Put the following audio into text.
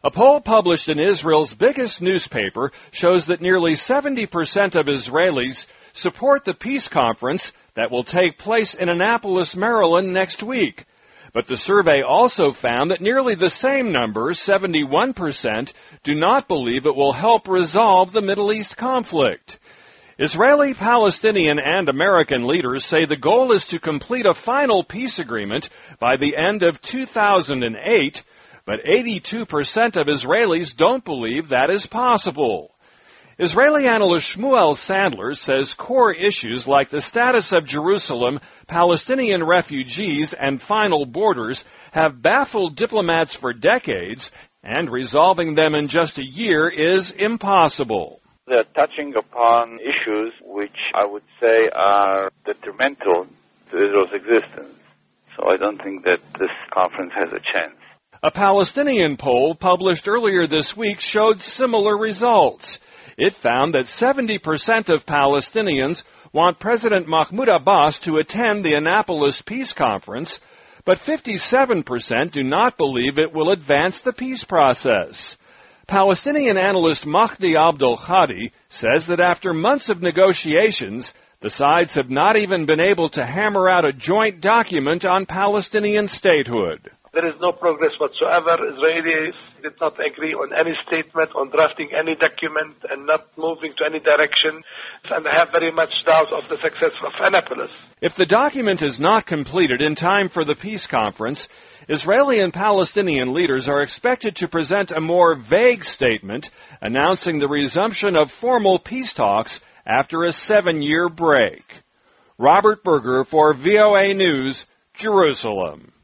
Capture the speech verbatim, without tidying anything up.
A poll published in Israel's biggest newspaper shows that nearly seventy percent of Israelis support the peace conference that will take place in Annapolis, Maryland next week. But the survey also found that nearly the same number, seventy-one percent, do not believe it will help resolve the Middle East conflict. Israeli, Palestinian, and American leaders say the goal is to complete a final peace agreement by the end of two thousand eight, but eighty-two percent of Israelis don't believe that is possible. Israeli analyst Shmuel Sandler says core issues like the status of Jerusalem, Palestinian refugees, and final borders have baffled diplomats for decades, and resolving them in just a year is impossible. They're touching upon issues which I would say are detrimental to Israel's existence. So I don't think that this conference has a chance. A Palestinian poll published earlier this week showed similar results. It found that seventy percent of Palestinians want President Mahmoud Abbas to attend the Annapolis Peace Conference, but fifty-seven percent do not believe it will advance the peace process. Palestinian analyst Mahdi Abdul Khadi says that after months of negotiations, the sides have not even been able to hammer out a joint document on Palestinian statehood. There is no progress whatsoever. Israelis did not agree on any statement, on drafting any document, and not moving to any direction. And I have very much doubt of the success of Annapolis. If the document is not completed in time for the peace conference, Israeli and Palestinian leaders are expected to present a more vague statement announcing the resumption of formal peace talks after a seven-year break. Robert Berger for V O A News, Jerusalem.